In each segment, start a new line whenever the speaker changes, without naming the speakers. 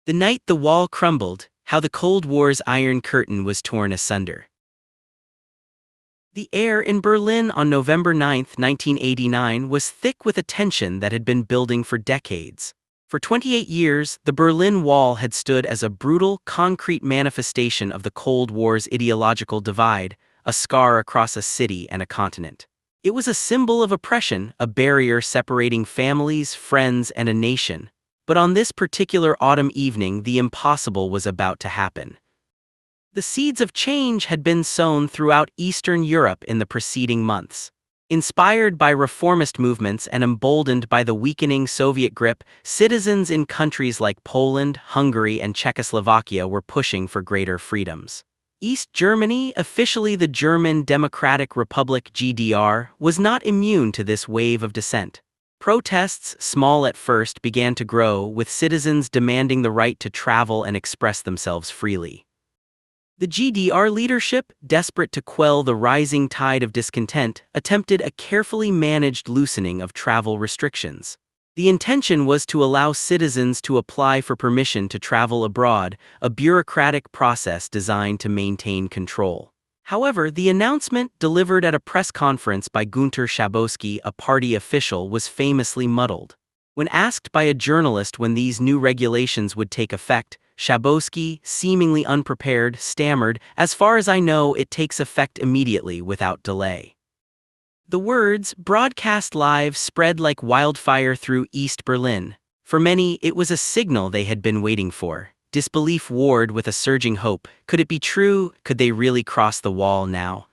The night the wall crumbled, how the Cold War's Iron Curtain was torn asunder. The air in Berlin on November 9, 1989 was thick with a tension that had been building for decades. For 28 years, the Berlin Wall had stood as a brutal, concrete manifestation of the Cold War's ideological divide, a scar across a city and a continent. It was a symbol of oppression, a barrier separating families, friends, and a nation. But on this particular autumn evening, the impossible was about to happen. The seeds of change had been sown throughout Eastern Europe in the preceding months. Inspired by reformist movements and emboldened by the weakening Soviet grip, citizens in countries like Poland, Hungary, and Czechoslovakia were pushing for greater freedoms. East Germany, officially the German Democratic Republic (GDR), was not immune to this wave of dissent. Protests, small at first, began to grow, with citizens demanding the right to travel and express themselves freely. The GDR leadership, desperate to quell the rising tide of discontent, attempted a carefully managed loosening of travel restrictions. The intention was to allow citizens to apply for permission to travel abroad, a bureaucratic process designed to maintain control. However, the announcement, delivered at a press conference by Günter Schabowski, a party official, was famously muddled. When asked by a journalist when these new regulations would take effect, Schabowski, seemingly unprepared, stammered, "As far as I know, it takes effect immediately without delay." The words, broadcast live, spread like wildfire through East Berlin. For many, it was a signal they had been waiting for. Disbelief warred with a surging hope. Could it be true? Could they really cross the wall now?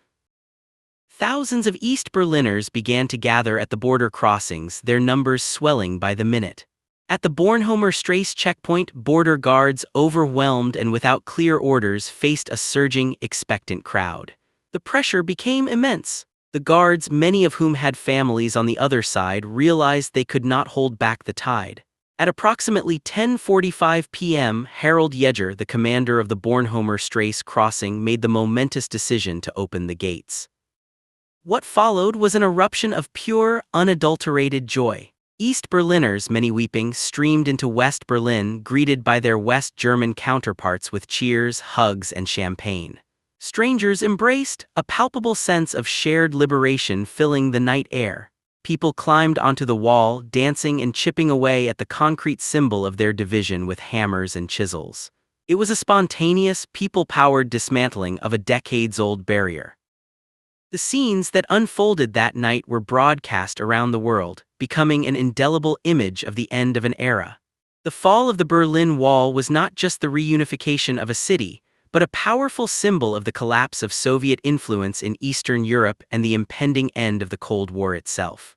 Thousands of East Berliners began to gather at the border crossings, their numbers swelling by the minute. At the Bornholmer Strasse checkpoint, border guards, overwhelmed and without clear orders, faced a surging, expectant crowd. The pressure became immense. The guards, many of whom had families on the other side, realized they could not hold back the tide. At approximately 10:45 p.m., Harald Jäger, the commander of the Bornholmer Strasse crossing, made the momentous decision to open the gates. What followed was an eruption of pure, unadulterated joy. East Berliners, many weeping, streamed into West Berlin, greeted by their West German counterparts with cheers, hugs, and champagne. Strangers embraced, a palpable sense of shared liberation filling the night air. People climbed onto the wall, dancing and chipping away at the concrete symbol of their division with hammers and chisels. It was a spontaneous, people-powered dismantling of a decades-old barrier. The scenes that unfolded that night were broadcast around the world, becoming an indelible image of the end of an era. The fall of the Berlin Wall was not just the reunification of a city, but a powerful symbol of the collapse of Soviet influence in Eastern Europe and the impending end of the Cold War itself.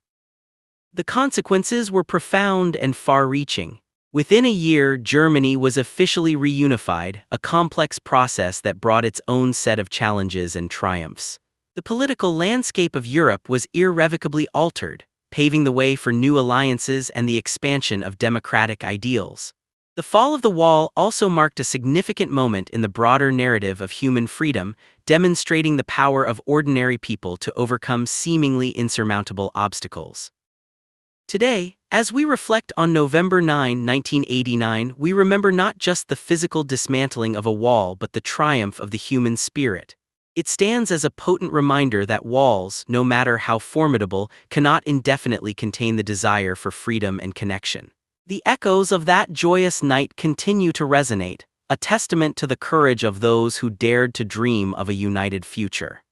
The consequences were profound and far-reaching. Within a year, Germany was officially reunified, a complex process that brought its own set of challenges and triumphs. The political landscape of Europe was irrevocably altered, paving the way for new alliances and the expansion of democratic ideals. The fall of the wall also marked a significant moment in the broader narrative of human freedom, demonstrating the power of ordinary people to overcome seemingly insurmountable obstacles. Today, as we reflect on November 9, 1989, we remember not just the physical dismantling of a wall but the triumph of the human spirit. It stands as a potent reminder that walls, no matter how formidable, cannot indefinitely contain the desire for freedom and connection. The echoes of that joyous night continue to resonate, a testament to the courage of those who dared to dream of a united future.